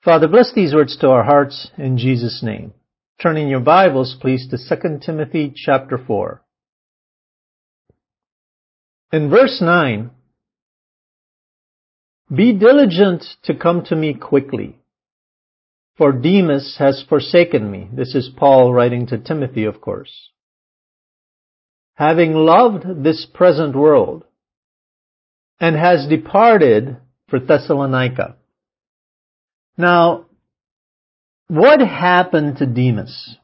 Father, bless these words to our hearts in Jesus' name. Turn in your Bibles, please, to 2 Timothy chapter 4. In verse 9, "Be diligent to come to me quickly, for Demas has forsaken me." This is Paul writing to Timothy, of course. "Having loved this present world, and has departed for Thessalonica." Now, what happened to Demas?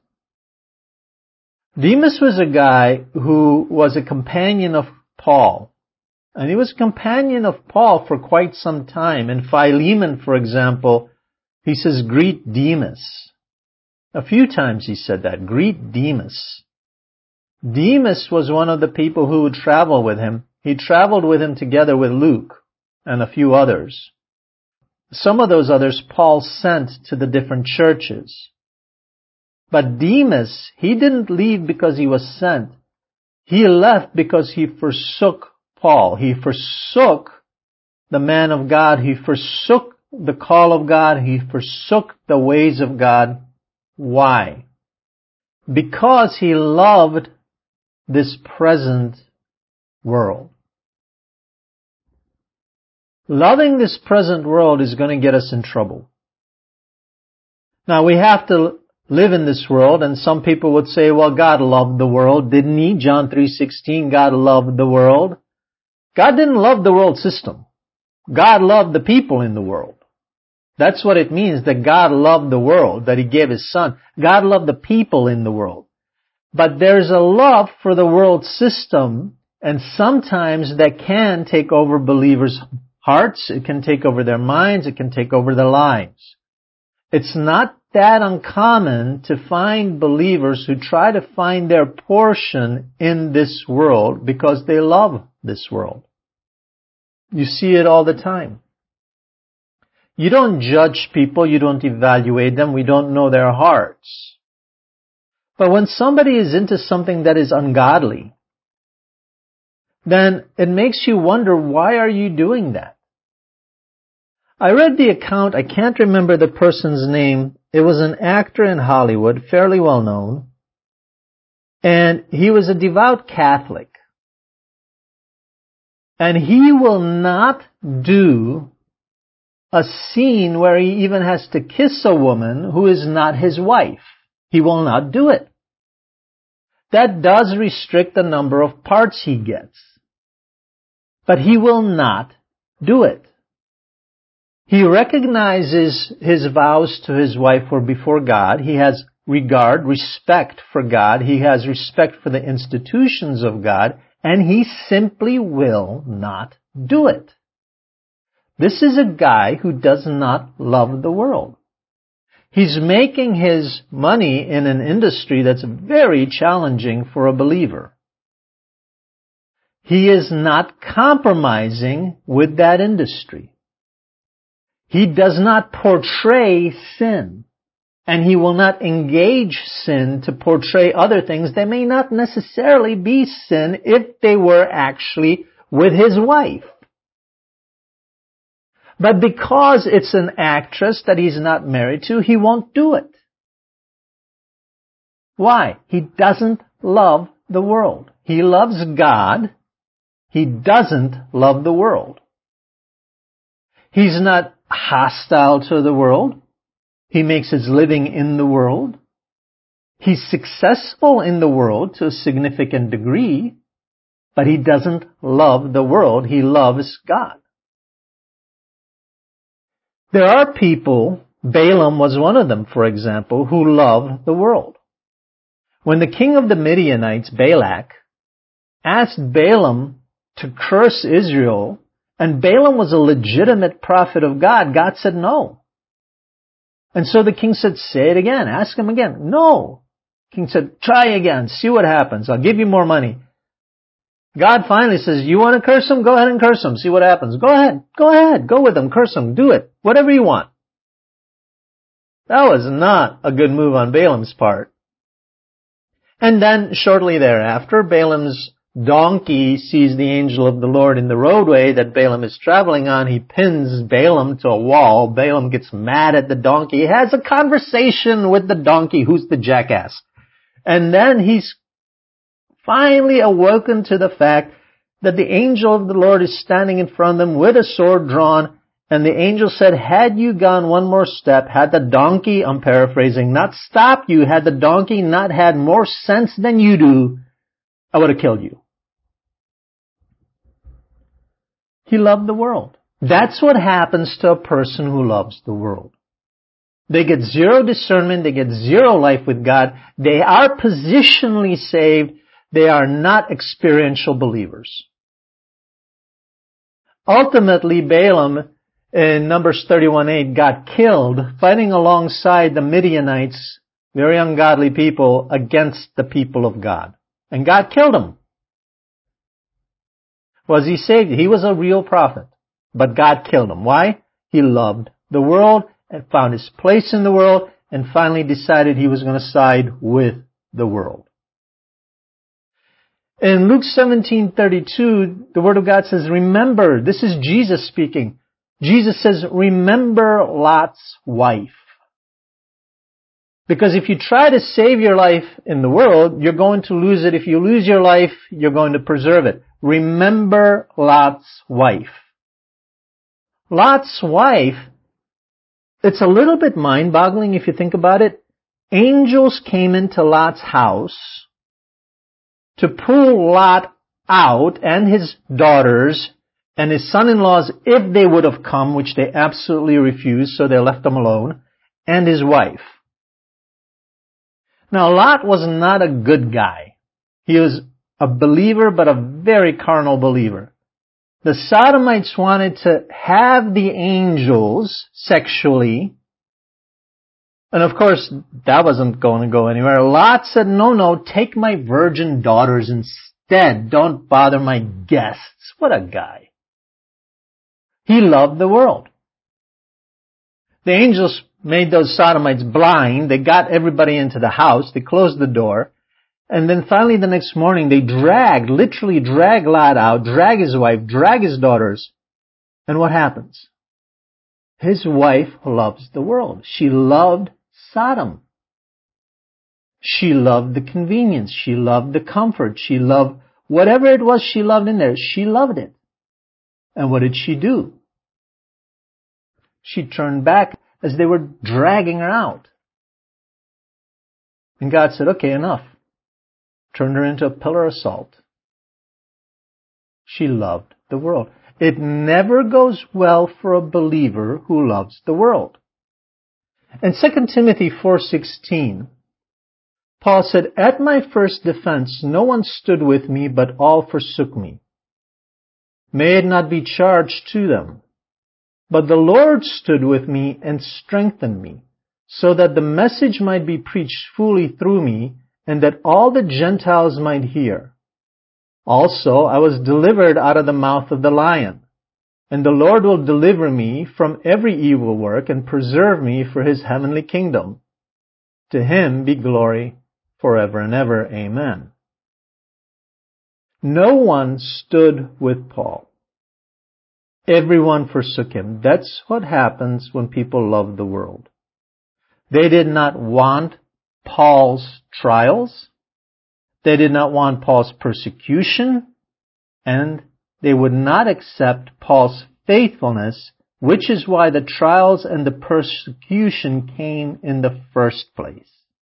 Demas was a guy who was a companion of Paul. And he was a companion of Paul for quite some time. In Philemon, for example, he says, "Greet Demas." A few times he said that, "Greet Demas." Demas was one of the people who would travel with him. He traveled with him together with Luke and a few others. Some of those others Paul sent to the different churches. But Demas, he didn't leave because he was sent. He left because he forsook Paul. He forsook the man of God. He forsook the call of God. He forsook the ways of God. Why? Because he loved this present world. Loving this present world is going to get us in trouble. Now, we have to live in this world, and some people would say, well, God loved the world, didn't he? John 3:16, God loved the world. God didn't love the world system. God loved the people in the world. That's what it means that God loved the world, that he gave his son. God loved the people in the world. But there's a love for the world system, and sometimes that can take over believers' hearts, it can take over their minds, it can take over their lives. It's not that uncommon to find believers who try to find their portion in this world because they love this world. You see it all the time. You don't judge people, you don't evaluate them, we don't know their hearts. But when somebody is into something that is ungodly, then it makes you wonder, why are you doing that? I read the account, I can't remember the person's name. It was an actor in Hollywood, fairly well known. And he was a devout Catholic. And he will not do a scene where he even has to kiss a woman who is not his wife. He will not do it. That does restrict the number of parts he gets. But he will not do it. He recognizes his vows to his wife were before God. He has regard, respect for God. He has respect for the institutions of God. And he simply will not do it. This is a guy who does not love the world. He's making his money in an industry that's very challenging for a believer. He is not compromising with that industry. He does not portray sin, and he will not engage sin to portray other things that may not necessarily be sin if they were actually with his wife. But because it's an actress that he's not married to, he won't do it. Why? He doesn't love the world. He loves God. He doesn't love the world. He's not hostile to the world. He makes his living in the world. He's successful in the world to a significant degree, but he doesn't love the world. He loves God. There are people, Balaam was one of them, for example, who love the world. When the king of the Midianites, Balak, asked Balaam to curse Israel, and Balaam was a legitimate prophet of God, God said no. And so the king said, say it again, ask him again. No. King said, try again, see what happens, I'll give you more money. God finally says, you want to curse him? Go ahead and curse him. See what happens. Go ahead. Go with him. Curse him. Do it. Whatever you want. That was not a good move on Balaam's part. And then shortly thereafter, Balaam's donkey sees the angel of the Lord in the roadway that Balaam is traveling on, he pins Balaam to a wall. Balaam gets mad at the donkey. He has a conversation with the donkey, who's the jackass. And then he's finally awoken to the fact that the angel of the Lord is standing in front of him with a sword drawn. And the angel said, had you gone one more step, had the donkey, I'm paraphrasing, not stopped you, had the donkey not had more sense than you do, I would have killed you. He loved the world. That's what happens to a person who loves the world. They get zero discernment, they get zero life with God, they are positionally saved, they are not experiential believers. Ultimately, Balaam, in Numbers 31:8, got killed fighting alongside the Midianites, very ungodly people, against the people of God. And God killed him. Was he saved? He was a real prophet. But God killed him. Why? He loved the world and found his place in the world and finally decided he was going to side with the world. In Luke 17:32, the Word of God says, remember, this is Jesus speaking. Jesus says, remember Lot's wife. Because if you try to save your life in the world, you're going to lose it. If you lose your life, you're going to preserve it. Remember Lot's wife. Lot's wife, it's a little bit mind-boggling if you think about it. Angels came into Lot's house to pull Lot out and his daughters and his son-in-laws, if they would have come, which they absolutely refused, so they left them alone, and his wife. Now, Lot was not a good guy. He was a believer, but a very carnal believer. The Sodomites wanted to have the angels sexually, and of course, that wasn't going to go anywhere. Lot said, no, take my virgin daughters instead. Don't bother my guests. What a guy. He loved the world. The angels made those Sodomites blind. They got everybody into the house. They closed the door. And then finally the next morning they literally dragged Lot out, drag his wife, drag his daughters. And what happens? His wife loves the world. She loved Sodom. She loved the convenience. She loved the comfort. She loved whatever it was she loved in there. She loved it. And what did she do? She turned back as they were dragging her out. And God said, okay, enough. Turned her into a pillar of salt. She loved the world. It never goes well for a believer who loves the world. In 2 Timothy 4:16, Paul said, at my first defense, no one stood with me, but all forsook me. May it not be charged to them. But the Lord stood with me and strengthened me, so that the message might be preached fully through me, and that all the Gentiles might hear. Also, I was delivered out of the mouth of the lion. And the Lord will deliver me from every evil work and preserve me for his heavenly kingdom. To him be glory forever and ever. Amen. No one stood with Paul. Everyone forsook him. That's what happens when people love the world. They did not want Paul's trials. They did not want Paul's persecution. And they would not accept Paul's faithfulness, which is why the trials and the persecution came in the first place.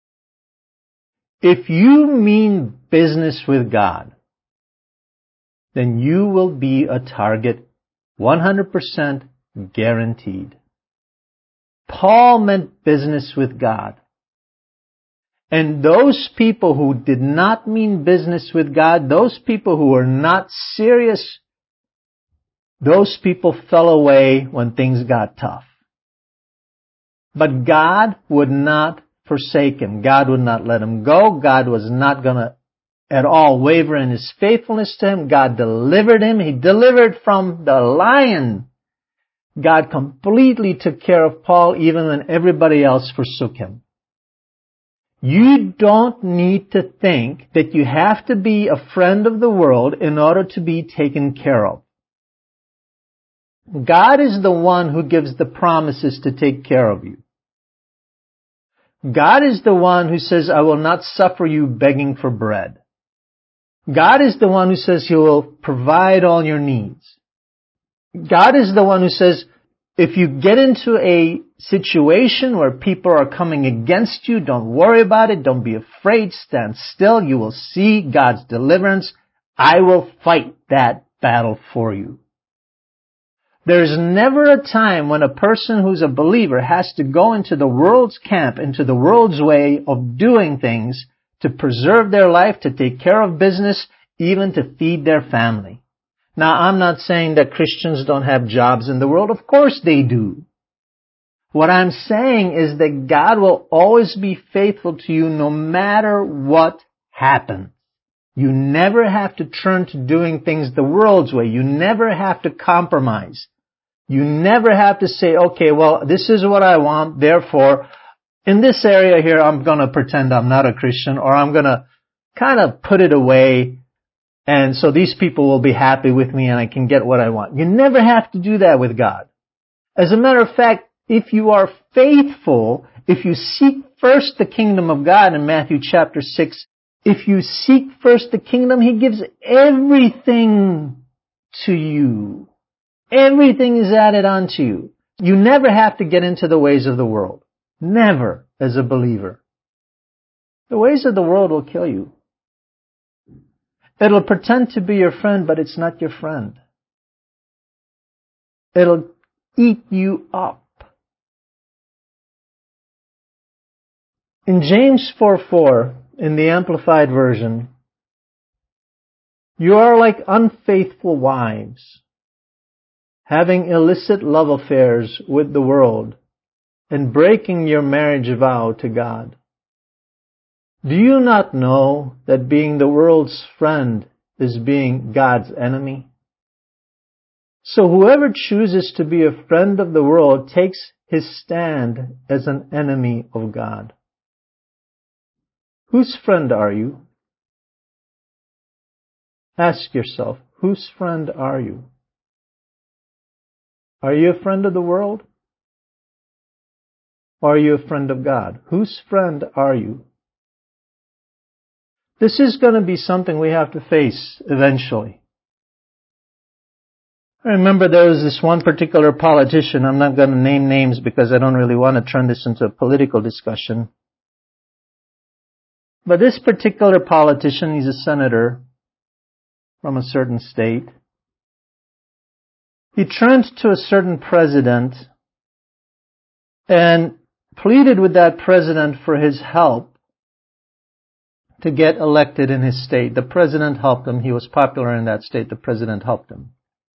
If you mean business with God, then you will be a target 100% guaranteed. Paul meant business with God. And those people who did not mean business with God, those people who were not serious, those people fell away when things got tough. But God would not forsake him. God would not let him go. God was not going to at all waver in his faithfulness to him. God delivered him. He delivered from the lion. God completely took care of Paul even when everybody else forsook him. You don't need to think that you have to be a friend of the world in order to be taken care of. God is the one who gives the promises to take care of you. God is the one who says, I will not suffer you begging for bread. God is the one who says He will provide all your needs. God is the one who says, if you get into a situation where people are coming against you, don't worry about it. Don't be afraid. Stand still. You will see God's deliverance. I will fight that battle for you. There's never a time when a person who's a believer has to go into the world's camp, into the world's way of doing things to preserve their life, to take care of business, even to feed their family. Now, I'm not saying that Christians don't have jobs in the world. Of course they do. What I'm saying is that God will always be faithful to you no matter what happens. You never have to turn to doing things the world's way. You never have to compromise. You never have to say, okay, well, this is what I want, therefore, in this area here, I'm going to pretend I'm not a Christian, or I'm going to kind of put it away, and so these people will be happy with me and I can get what I want. You never have to do that with God. As a matter of fact, if you are faithful, if you seek first the kingdom of God in Matthew chapter 6, if you seek first the kingdom, He gives everything to you. Everything is added onto you. You never have to get into the ways of the world. Never, as a believer. The ways of the world will kill you. It'll pretend to be your friend, but it's not your friend. It'll eat you up. In James 4:4, in the Amplified Version, you are like unfaithful wives, having illicit love affairs with the world, and breaking your marriage vow to God. Do you not know that being the world's friend is being God's enemy? So whoever chooses to be a friend of the world takes his stand as an enemy of God. Whose friend are you? Ask yourself, whose friend are you? Are you a friend of the world? Or are you a friend of God? Whose friend are you? This is going to be something we have to face eventually. I remember there was this one particular politician. I'm not going to name names because I don't really want to turn this into a political discussion. But this particular politician, he's a senator from a certain state. He turned to a certain president and pleaded with that president for his help to get elected in his state. The president helped him. He was popular in that state. The president helped him.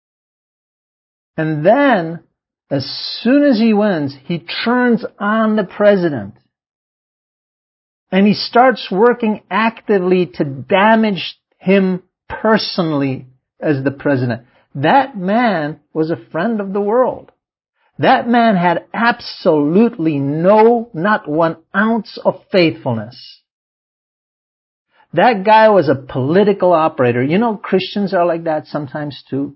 And then, as soon as he wins, he turns on the president. And he starts working actively to damage him personally as the president. That man was a friend of the world. That man had absolutely not 1 ounce of faithfulness. That guy was a political operator. You know, Christians are like that sometimes too.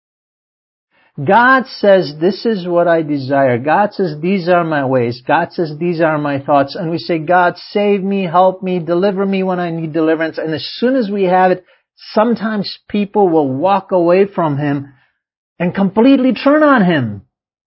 God says, this is what I desire. God says, these are my ways. God says, these are my thoughts. And we say, God, save me, help me, deliver me when I need deliverance. And as soon as we have it, sometimes people will walk away from Him and completely turn on Him.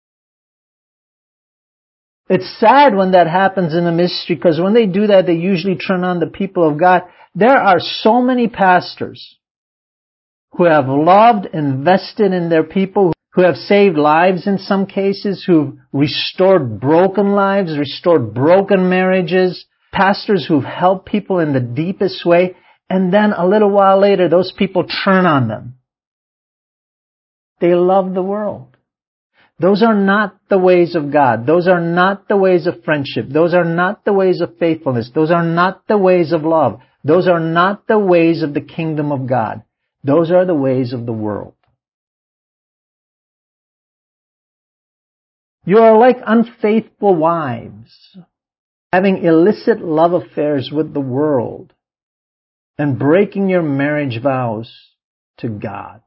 It's sad when that happens in a ministry, because when they do that, they usually turn on the people of God. There are so many pastors who have loved, invested in their people, who have saved lives in some cases, who've restored broken lives, restored broken marriages, pastors who've helped people in the deepest way, and then a little while later, those people turn on them. They love the world. Those are not the ways of God. Those are not the ways of friendship. Those are not the ways of faithfulness. Those are not the ways of love. Those are not the ways of the kingdom of God. Those are the ways of the world. You are like unfaithful wives. having illicit love affairs with the world, and breaking your marriage vows to God.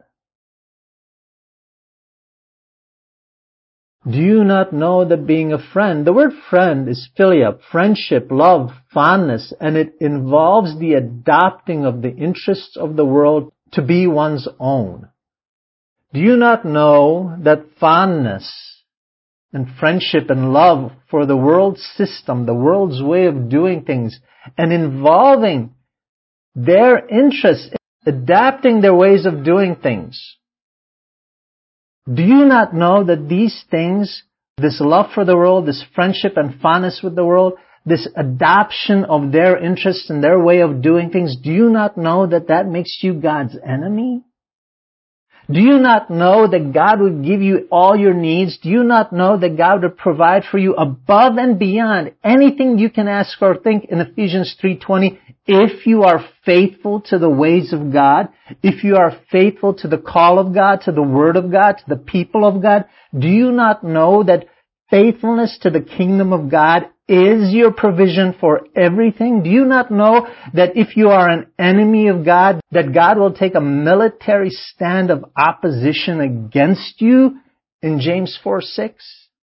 Do you not know that being a friend, the word friend is philia, friendship, love, fondness, and it involves the adopting of the interests of the world to be one's own. Do you not know that fondness and friendship and love for the world's system, the world's way of doing things, and involving their interests, adapting their ways of doing things, do you not know that these things, this love for the world, this friendship and fondness with the world, this adoption of their interests and their way of doing things, do you not know that that makes you God's enemy? Do you not know that God would give you all your needs? Do you not know that God would provide for you above and beyond anything you can ask or think in Ephesians 3:20 if you are faithful to the ways of God, if you are faithful to the call of God, to the Word of God, to the people of God? Do you not know that faithfulness to the kingdom of God is your provision for everything? Do you not know that if you are an enemy of God, that God will take a military stand of opposition against you in James 4:6?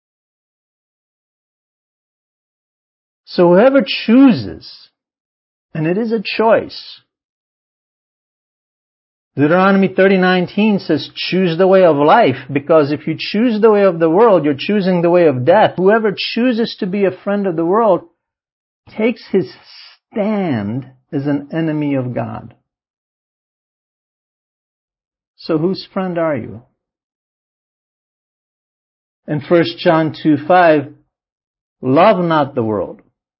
So whoever chooses, and it is a choice. Deuteronomy 30:19 says, choose the way of life, because if you choose the way of the world, you're choosing the way of death. Whoever chooses to be a friend of the world takes his stand as an enemy of God. So whose friend are you? In 1 John 2:5, love not the world.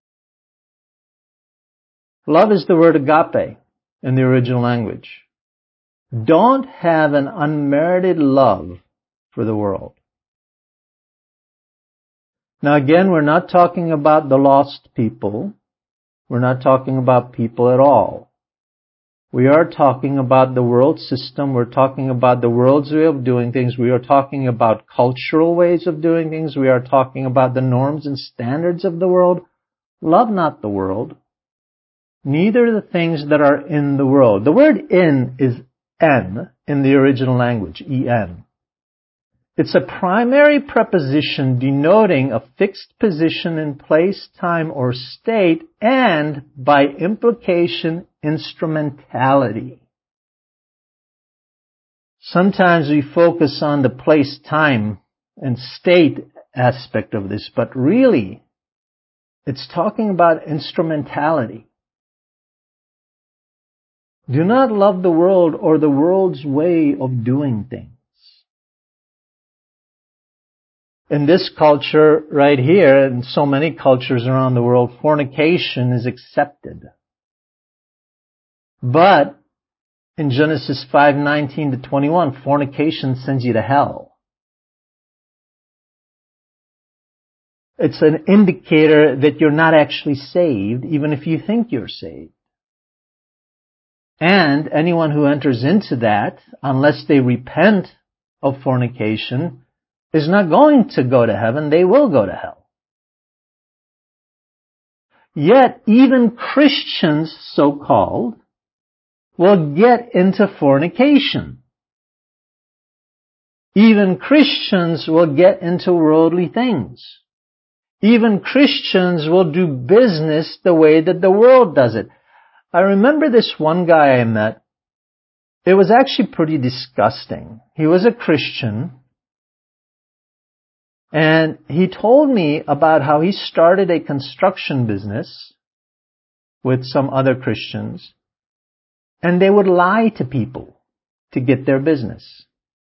Love is the word agape in the original language. Don't have an unmerited love for the world. Now again, we're not talking about the lost people. We're not talking about people at all. We are talking about the world system. We're talking about the world's way of doing things. We are talking about cultural ways of doing things. We are talking about the norms and standards of the world. Love not the world, neither the things that are in the world. The word in is en in the original language, en. It's a primary preposition denoting a fixed position in place, time, or state, and by implication, instrumentality. Sometimes we focus on the place, time, and state aspect of this, but really, it's talking about instrumentality. Do not love the world or the world's way of doing things. In this culture right here, and so many cultures around the world, fornication is accepted. But in Genesis 5:19-21, fornication sends you to hell. It's an indicator that you're not actually saved, even if you think you're saved. And anyone who enters into that, unless they repent of fornication, is not going to go to heaven. They will go to hell. Yet, even Christians, so-called, will get into fornication. Even Christians will get into worldly things. Even Christians will do business the way that the world does it. I remember this one guy I met. It was actually pretty disgusting. He was a Christian. And he told me about how he started a construction business with some other Christians. And they would lie to people to get their business.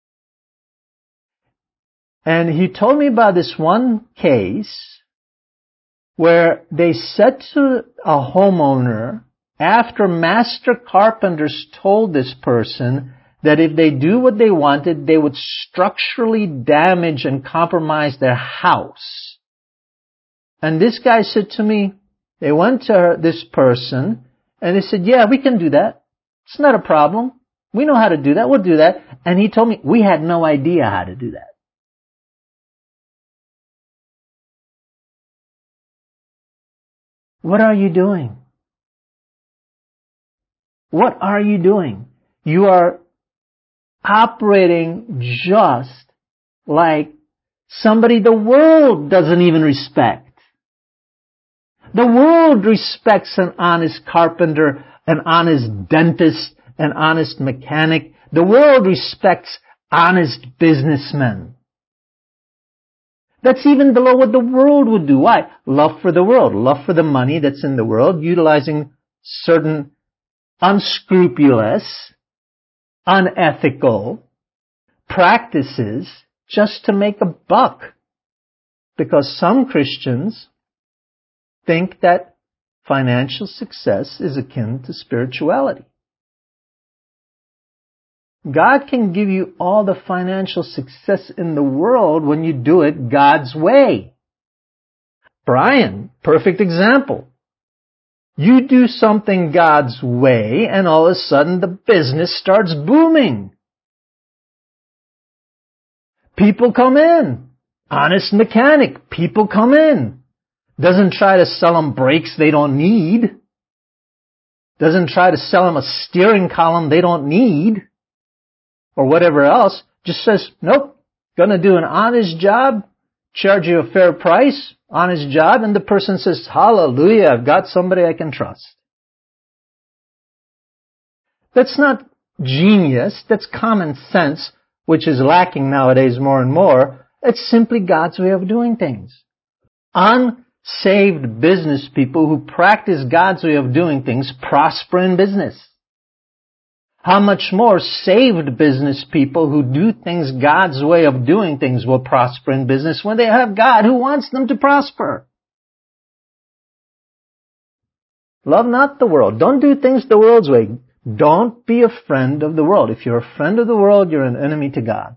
And he told me about this one case where they said to a homeowner, after master carpenters told this person that if they do what they wanted, they would structurally damage and compromise their house. And this guy said to me, they went to this person and they said, yeah, we can do that. It's not a problem. We know how to do that. We'll do that. And he told me, we had no idea how to do that. What are you doing? What are you doing? You are operating just like somebody the world doesn't even respect. The world respects an honest carpenter, an honest dentist, an honest mechanic. The world respects honest businessmen. That's even below what the world would do. Why? Love for the world. Love for the money that's in the world, utilizing certain unscrupulous, unethical practices just to make a buck. Because some Christians think that financial success is akin to spirituality. God can give you all the financial success in the world when you do it God's way. Brian, perfect example. You do something God's way and all of a sudden the business starts booming. People come in. Honest mechanic. People come in. Doesn't try to sell them brakes they don't need. Doesn't try to sell them a steering column they don't need. Or whatever else. Just says, nope, gonna do an honest job, charge you a fair price, honest job, and the person says, hallelujah, I've got somebody I can trust. That's not genius, that's common sense, which is lacking nowadays more and more. It's simply God's way of doing things. Unsaved business people who practice God's way of doing things prosper in business. How much more saved business people who do things God's way of doing things will prosper in business when they have God who wants them to prosper. Love not the world. Don't do things the world's way. Don't be a friend of the world. If you're a friend of the world, you're an enemy to God.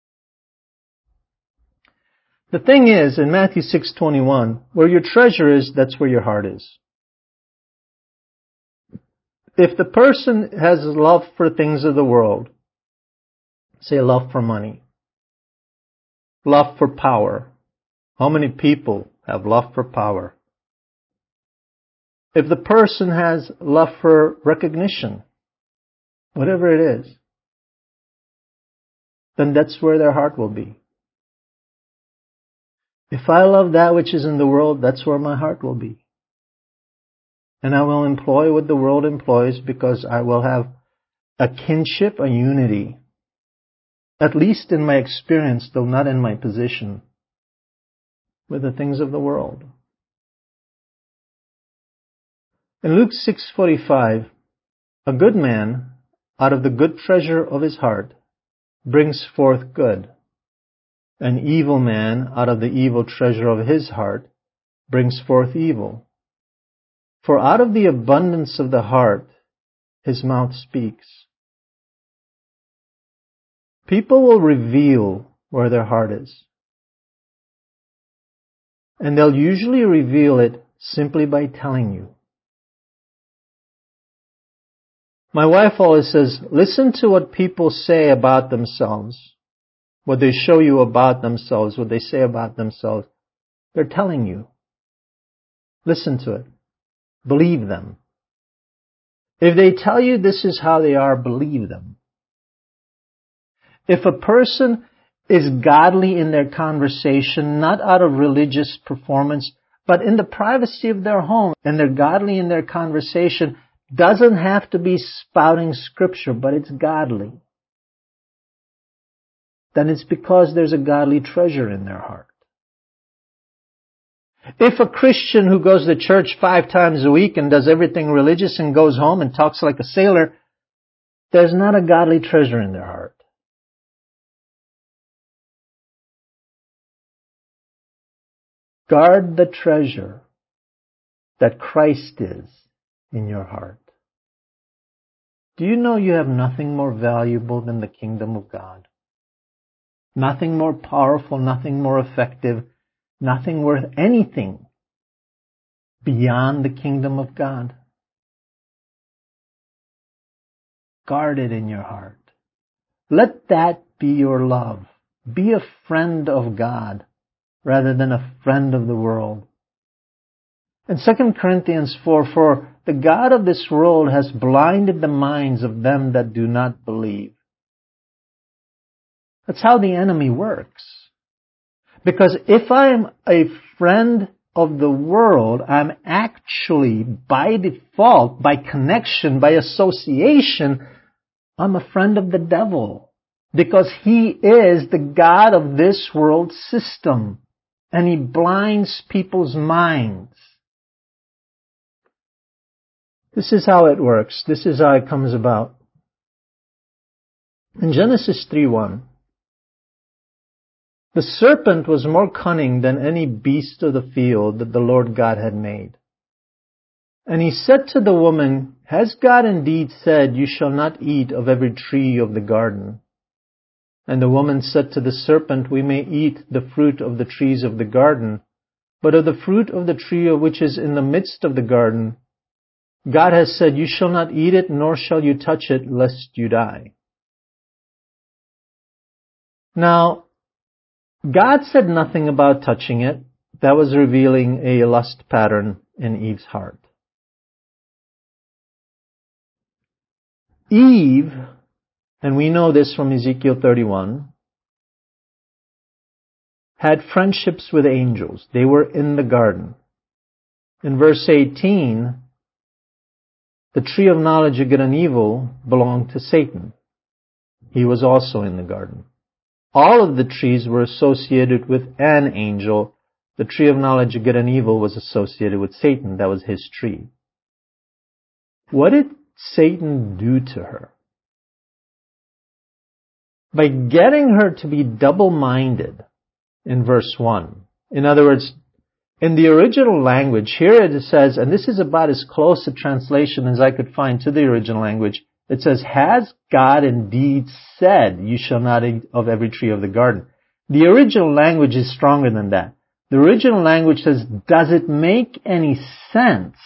The thing is, in Matthew 6:21, where your treasure is, that's where your heart is. If the person has love for things of the world, say love for money, love for power. How many people have love for power? If the person has love for recognition, whatever it is, then that's where their heart will be. If I love that which is in the world, that's where my heart will be. And I will employ what the world employs because I will have a kinship, a unity, at least in my experience, though not in my position, with the things of the world. In Luke 6:45, a good man out of the good treasure of his heart brings forth good. An evil man out of the evil treasure of his heart brings forth evil. For out of the abundance of the heart, his mouth speaks. People will reveal where their heart is. And they'll usually reveal it simply by telling you. My wife always says, listen to what people say about themselves, what they show you about themselves, what they say about themselves. They're telling you. Listen to it. Believe them. If they tell you this is how they are, believe them. If a person is godly in their conversation, not out of religious performance, but in the privacy of their home, and they're godly in their conversation, doesn't have to be spouting scripture, but it's godly, then it's because there's a godly treasure in their heart. If a Christian who goes to church 5 times a week and does everything religious and goes home and talks like a sailor, there's not a godly treasure in their heart. Guard the treasure that Christ is in your heart. Do you know you have nothing more valuable than the kingdom of God? Nothing more powerful, nothing more effective, nothing worth anything beyond the kingdom of God. Guard it in your heart. Let that be your love. Be a friend of God rather than a friend of the world. In 2 Corinthians 4, for the God of this world has blinded the minds of them that do not believe. That's how the enemy works. Because if I am a friend of the world, I'm actually, by default, by connection, by association, I'm a friend of the devil. Because he is the God of this world system. And he blinds people's minds. This is how it works. This is how it comes about. In Genesis 3:1, the serpent was more cunning than any beast of the field that the Lord God had made. And he said to the woman, has God indeed said, you shall not eat of every tree of the garden? And the woman said to the serpent, we may eat the fruit of the trees of the garden, but of the fruit of the tree which is in the midst of the garden, God has said, you shall not eat it, nor shall you touch it, lest you die. Now, God said nothing about touching it. That was revealing a lust pattern in Eve's heart. Eve, and we know this from Ezekiel 31, had friendships with angels. They were in the garden. In verse 18, the tree of knowledge of good and evil belonged to Satan. He was also in the garden. All of the trees were associated with an angel. The tree of knowledge of good and evil was associated with Satan. That was his tree. What did Satan do to her? By getting her to be double-minded in verse 1. In other words, in the original language, here it says, and this is about as close a translation as I could find to the original language, it says, has God indeed said, you shall not eat of every tree of the garden? The original language is stronger than that. The original language says, does it make any sense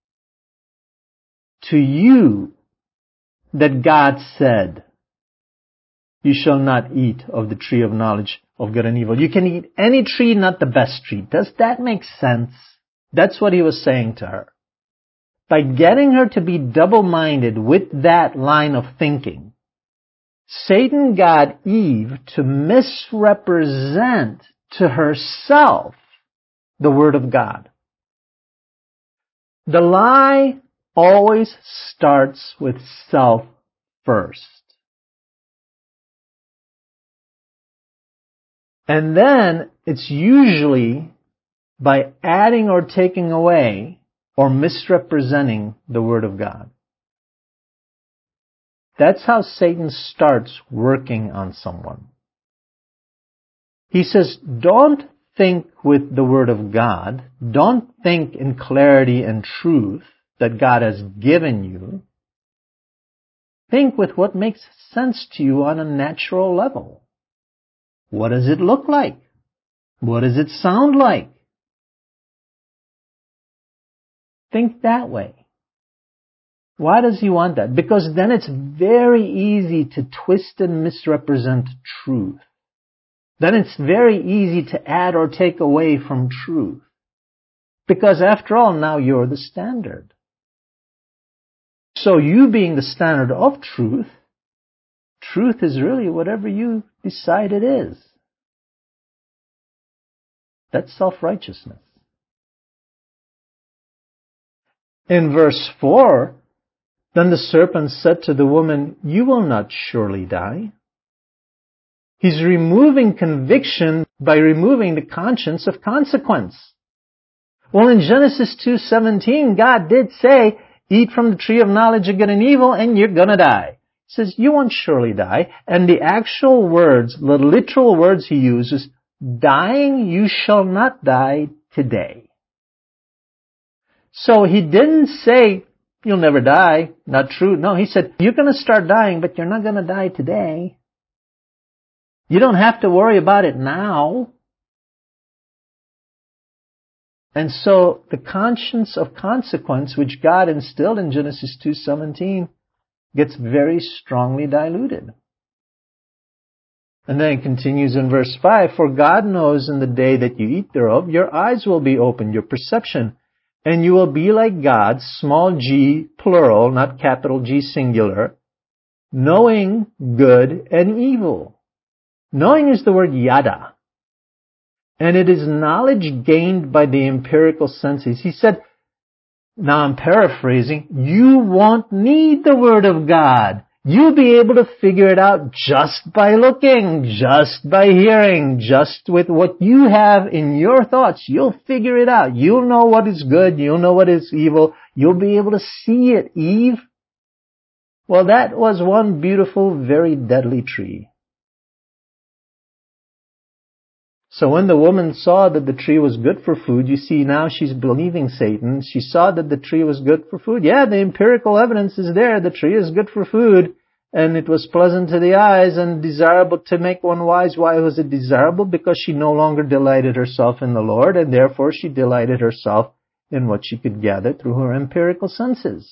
to you that God said, you shall not eat of the tree of knowledge of good and evil? You can eat any tree, not the best tree. Does that make sense? That's what he was saying to her. By getting her to be double-minded with that line of thinking, Satan got Eve to misrepresent to herself the Word of God. The lie always starts with self first. And then it's usually by adding or taking away or misrepresenting the Word of God. That's how Satan starts working on someone. He says, don't think with the Word of God. Don't think in clarity and truth that God has given you. Think with what makes sense to you on a natural level. What does it look like? What does it sound like? Think that way. Why does he want that? Because then it's very easy to twist and misrepresent truth. Then it's very easy to add or take away from truth. Because after all, now you're the standard. So you being the standard of truth, truth is really whatever you decide it is. That's self-righteousness. In verse 4, then the serpent said to the woman, you will not surely die. He's removing conviction by removing the conscience of consequence. Well, in Genesis 2:17, God did say, eat from the tree of knowledge of good and evil and you're gonna die. He says, you won't surely die. And the actual words, the literal words he uses, dying, you shall not die today. So he didn't say, you'll never die. Not true. No, he said, you're going to start dying, but you're not going to die today. You don't have to worry about it now. And so the conscience of consequence, which God instilled in Genesis 2:17, gets very strongly diluted. And then it continues in verse 5, for God knows in the day that you eat thereof, your eyes will be opened, your perception, and you will be like God, small g, plural, not capital G singular, knowing good and evil. Knowing is the word yada. And it is knowledge gained by the empirical senses. He said, now I'm paraphrasing, you won't need the Word of God. You'll be able to figure it out just by looking, just by hearing, just with what you have in your thoughts. You'll figure it out. You'll know what is good. You'll know what is evil. You'll be able to see it, Eve. Well, that was one beautiful, very deadly tree. So when the woman saw that the tree was good for food, you see now she's believing Satan. She saw that the tree was good for food. Yeah, the empirical evidence is there. The tree is good for food. And it was pleasant to the eyes and desirable to make one wise. Why was it desirable? Because she no longer delighted herself in the Lord, and therefore she delighted herself in what she could gather through her empirical senses.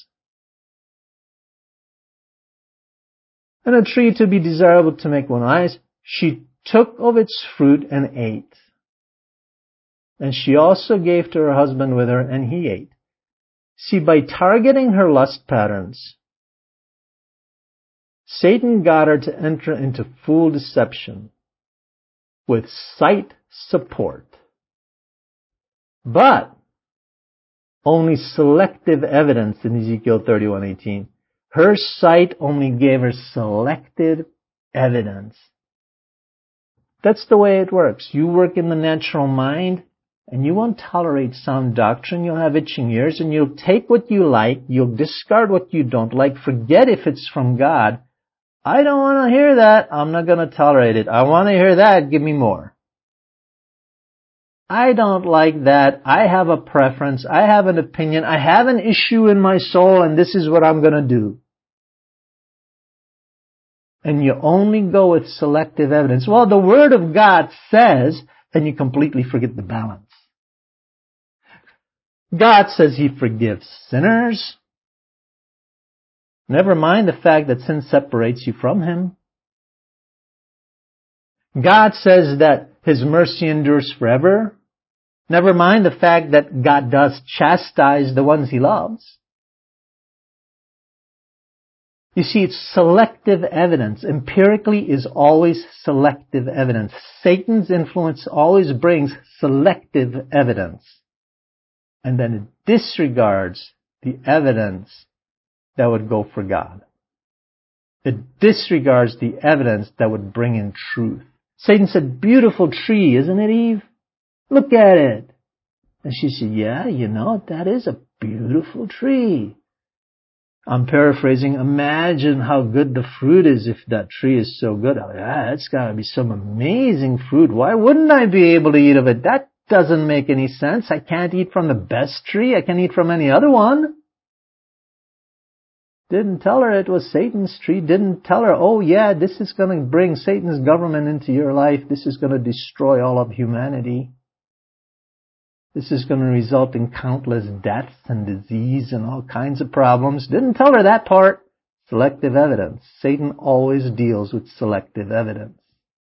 And a tree to be desirable to make one wise, she took of its fruit and ate. And she also gave to her husband with her, and he ate. See, by targeting her lust patterns, Satan got her to enter into full deception with sight support. But only selective evidence in Ezekiel 31:18. Her sight only gave her selective evidence. That's the way it works. You work in the natural mind, and you won't tolerate sound doctrine. You'll have itching ears, and you'll take what you like. You'll discard what you don't like. Forget if it's from God. I don't want to hear that. I'm not going to tolerate it. I want to hear that. Give me more. I don't like that. I have a preference. I have an opinion. I have an issue in my soul, and this is what I'm going to do. And you only go with selective evidence. Well, the Word of God says, and you completely forget the balance. God says He forgives sinners. Never mind the fact that sin separates you from Him. God says that His mercy endures forever. Never mind the fact that God does chastise the ones He loves. You see, it's selective evidence. Empirically is always selective evidence. Satan's influence always brings selective evidence. And then it disregards the evidence that would go for God. It disregards the evidence that would bring in truth. Satan said, beautiful tree, isn't it, Eve? Look at it. And she said, yeah, that is a beautiful tree. I'm paraphrasing. Imagine how good the fruit is if that tree is so good. Oh, yeah, it's got to be some amazing fruit. Why wouldn't I be able to eat of it? That doesn't make any sense. I can't eat from the best tree. I can eat from any other one. Didn't tell her it was Satan's tree. Didn't tell her, oh yeah, this is going to bring Satan's government into your life. This is going to destroy all of humanity. This is going to result in countless deaths and disease and all kinds of problems. Didn't tell her that part. Selective evidence. Satan always deals with selective evidence.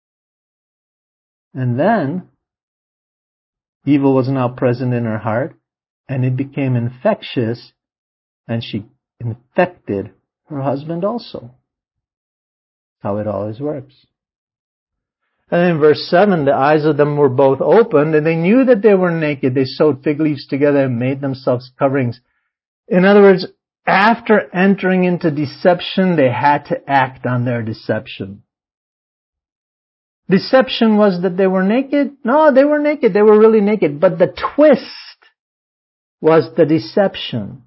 And then, evil was now present in her heart, and it became infectious, and she infected her husband also. How it always works. And in verse 7, the eyes of them were both opened, and they knew that they were naked. They sewed fig leaves together and made themselves coverings. In other words, after entering into deception, they had to act on their deception. Deception was that they were naked? No, they were naked. They were really naked. But the twist was the deception.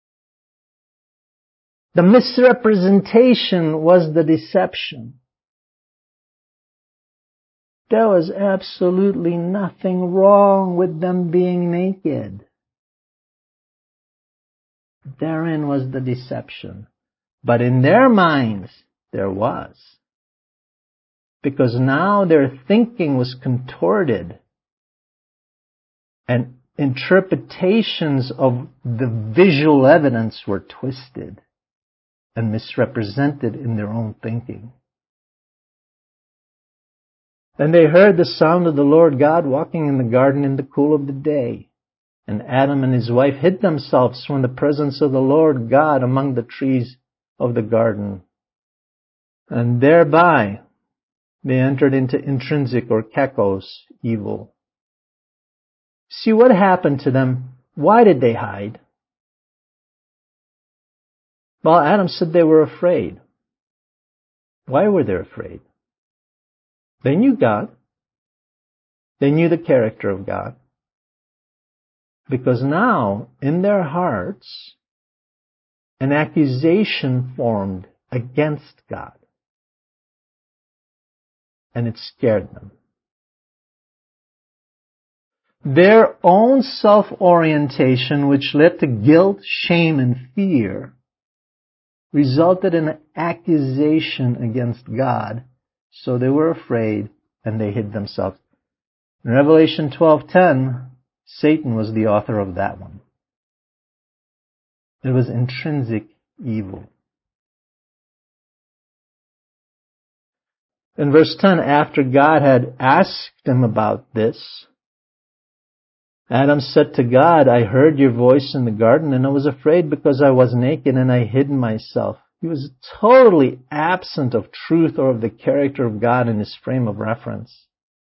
The misrepresentation was the deception. There was absolutely nothing wrong with them being naked. Therein was the deception. But in their minds, there was. Because now their thinking was contorted. And interpretations of the visual evidence were twisted and misrepresented in their own thinking. And they heard the sound of the Lord God walking in the garden in the cool of the day. And Adam and his wife hid themselves from the presence of the Lord God among the trees of the garden. And thereby they entered into intrinsic or kakos evil. See what happened to them? Why did they hide? Well, Adam said they were afraid. Why were they afraid? They knew God. They knew the character of God. Because now, in their hearts, an accusation formed against God. And it scared them. Their own self-orientation, which led to guilt, shame, and fear, resulted in an accusation against God. So they were afraid and they hid themselves. In Revelation 12:10, Satan was the author of that one. It was intrinsic evil. In verse 10, after God had asked him about this, Adam said to God, I heard your voice in the garden and I was afraid because I was naked and I hid myself. He was totally absent of truth or of the character of God in his frame of reference.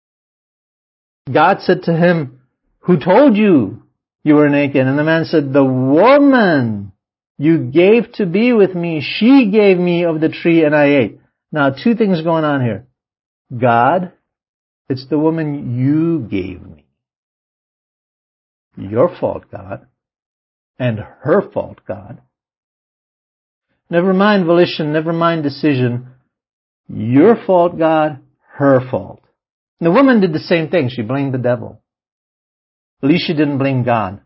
God said to him, who told you you were naked? And the man said, the woman you gave to be with me, she gave me of the tree and I ate. Now, two things going on here. God, it's the woman you gave me. Your fault, God. And her fault, God. Never mind volition, never mind decision. Your fault, God. Her fault. And the woman did the same thing. She blamed the devil. At least she didn't blame God.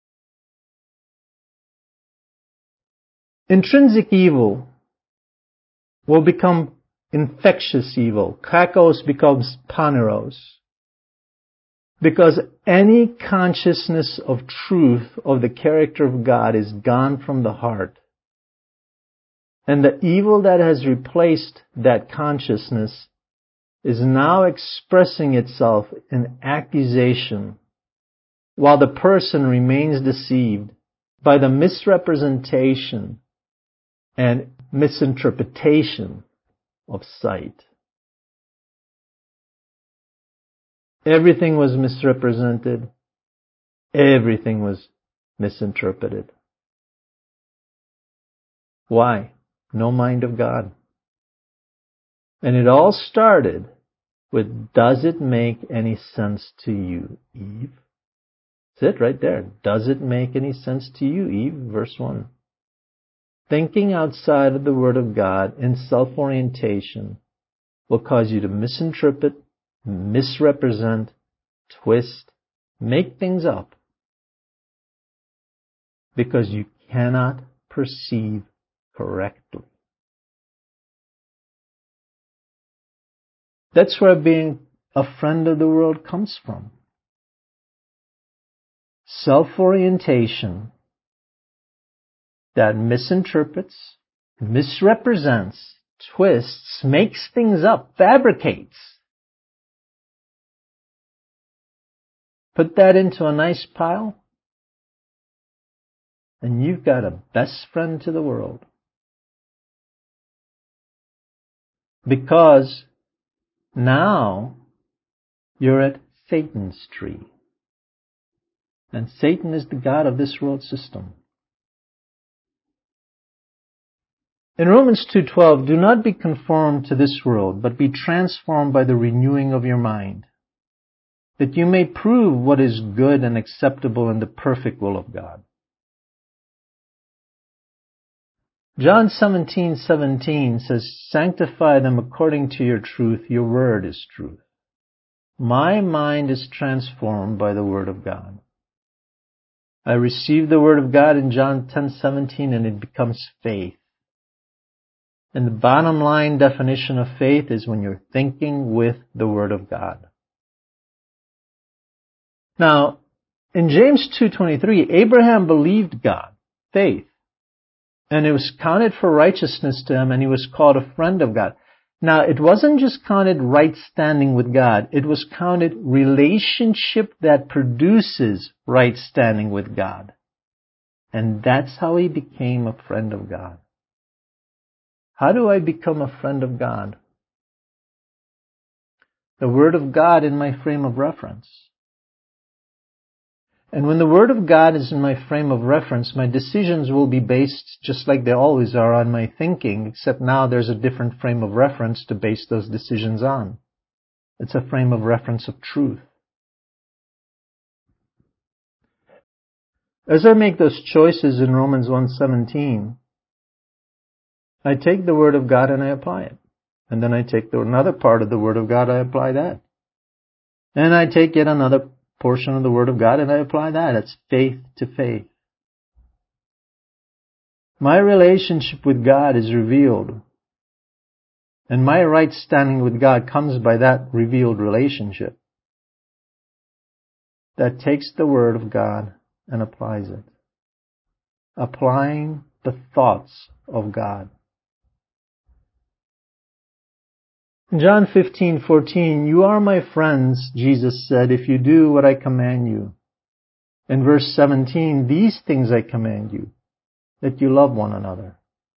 Intrinsic evil will become infectious evil. Kakos becomes paneros. Because any consciousness of truth of the character of God is gone from the heart. And the evil that has replaced that consciousness is now expressing itself in accusation, while the person remains deceived by the misrepresentation and misinterpretation of sight. Everything was misrepresented. Everything was misinterpreted. Why? No mind of God. And it all started with, does it make any sense to you, Eve? That's it right there. Does it make any sense to you, Eve? Verse 1. Thinking outside of the Word of God in self-orientation will cause you to misinterpret, misrepresent, twist, make things up, because you cannot perceive correctly. That's where being a friend of the world comes from. Self-orientation that misinterprets, misrepresents, twists, makes things up, fabricates. Put that into a nice pile, and you've got a best friend to the world. Because now you're at Satan's tree. And Satan is the god of this world system. In Romans 2:12, do not be conformed to this world, but be transformed by the renewing of your mind, that you may prove what is good and acceptable and the perfect will of God. John 17:17 says, sanctify them according to your truth. Your word is truth. My mind is transformed by the word of God. I received the word of God in John 10:17 and it becomes faith. And the bottom line definition of faith is when you're thinking with the word of God. Now, in James 2:23, Abraham believed God, faith, and it was counted for righteousness to him, and he was called a friend of God. Now, it wasn't just counted right standing with God. It was counted relationship that produces right standing with God. And that's how he became a friend of God. How do I become a friend of God? The Word of God in my frame of reference. And when the Word of God is in my frame of reference, my decisions will be based, just like they always are, on my thinking, except now there's a different frame of reference to base those decisions on. It's a frame of reference of truth. As I make those choices in Romans 1:17, I take the Word of God and I apply it. And then I take another part of the Word of God, I apply that. And I take yet another portion of the Word of God and I apply that. It's faith to faith. My relationship with God is revealed. And my right standing with God comes by that revealed relationship that takes the Word of God and applies it. Applying the thoughts of God. In John 15:14, "You are my friends," Jesus said, "if you do what I command you." In verse 17, "These things I command you, that you love one another."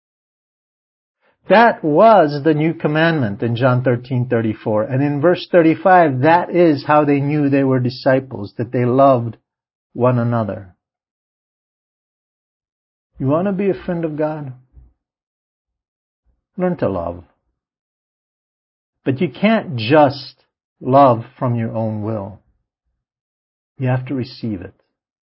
That was the new commandment in John 13:34. And in verse 35, that is how they knew they were disciples, that they loved one another. You want to be a friend of God? Learn to love. But you can't just love from your own will. You have to receive it.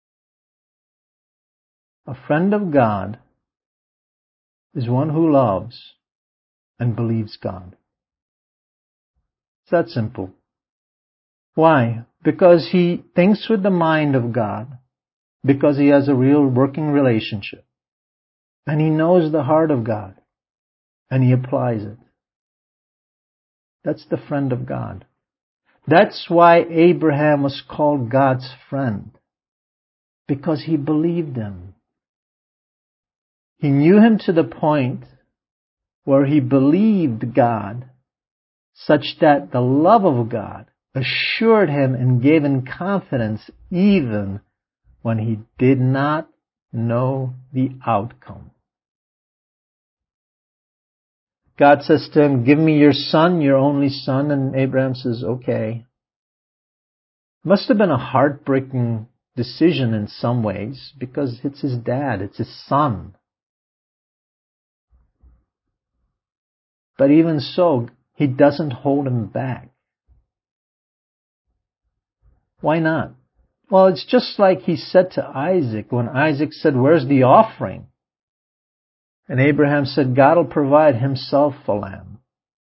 A friend of God is one who loves and believes God. It's that simple. Why? Because he thinks with the mind of God, because he has a real working relationship, and he knows the heart of God, and he applies it. That's the friend of God. That's why Abraham was called God's friend, because he believed him. He knew him to the point where he believed God, such that the love of God assured him and gave him confidence even when he did not know the outcome. God says to him, "Give me your son, your only son," and Abraham says, "Okay." Must have been a heartbreaking decision in some ways, because it's his dad, it's his son. But even so, he doesn't hold him back. Why not? Well, it's just like he said to Isaac when Isaac said, "Where's the offering?" And Abraham said, "God will provide himself a lamb."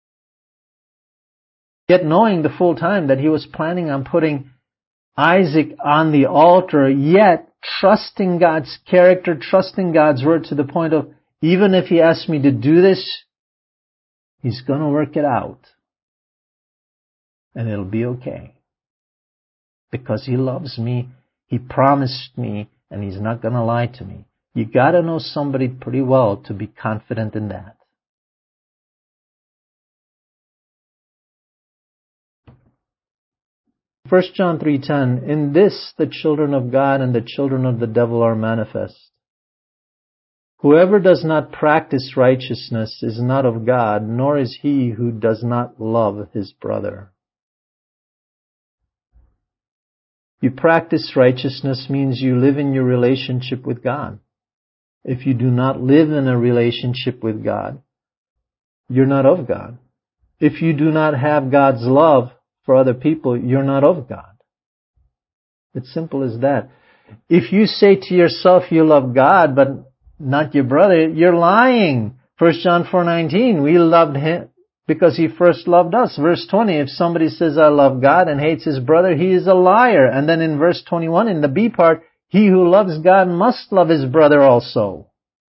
Yet knowing the full time that he was planning on putting Isaac on the altar, yet trusting God's character, trusting God's word to the point of, even if he asks me to do this, he's going to work it out. And it'll be okay. Because he loves me, he promised me, and he's not going to lie to me. You got to know somebody pretty well to be confident in that. 1 John 3:10, "In this the children of God and the children of the devil are manifest. Whoever does not practice righteousness is not of God, nor is he who does not love his brother." You practice righteousness means you live in your relationship with God. If you do not live in a relationship with God, you're not of God. If you do not have God's love for other people, you're not of God. It's simple as that. If you say to yourself you love God, but not your brother, you're lying. 1 John 4:19, we loved him because he first loved us. Verse 20, if somebody says I love God and hates his brother, he is a liar. And then in verse 21, in the B part, he who loves God must love his brother also.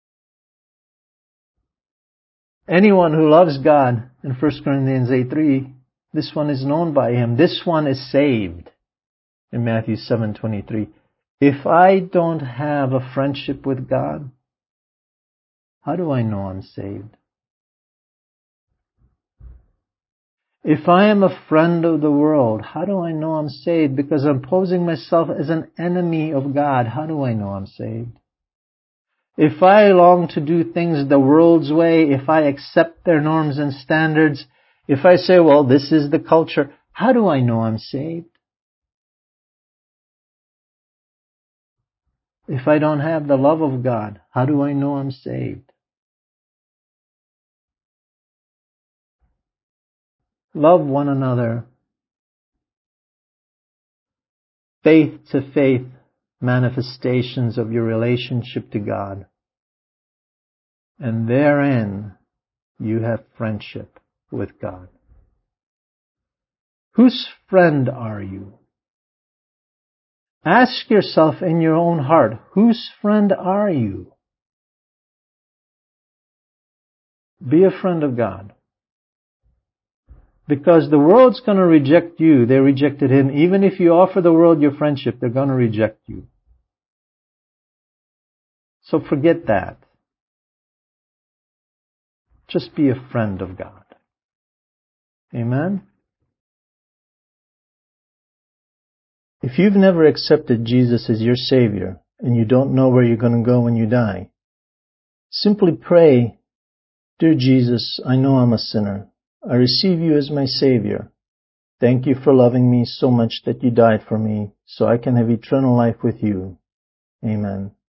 Anyone who loves God, in 1 Corinthians 8:3, this one is known by him. This one is saved. In Matthew 7:23. If I don't have a friendship with God, how do I know I'm saved? If I am a friend of the world, how do I know I'm saved? Because I'm posing myself as an enemy of God. How do I know I'm saved? If I long to do things the world's way, if I accept their norms and standards, if I say, well, this is the culture, how do I know I'm saved? If I don't have the love of God, how do I know I'm saved? Love one another. Faith to faith manifestations of your relationship to God. And therein you have friendship with God. Whose friend are you? Ask yourself in your own heart, whose friend are you? Be a friend of God. Because the world's going to reject you. They rejected Him. Even if you offer the world your friendship, they're going to reject you. So forget that. Just be a friend of God. Amen? If you've never accepted Jesus as your Savior and you don't know where you're going to go when you die, simply pray, Dear Jesus, I know I'm a sinner. I receive you as my Savior. Thank you for loving me so much that you died for me so I can have eternal life with you. Amen.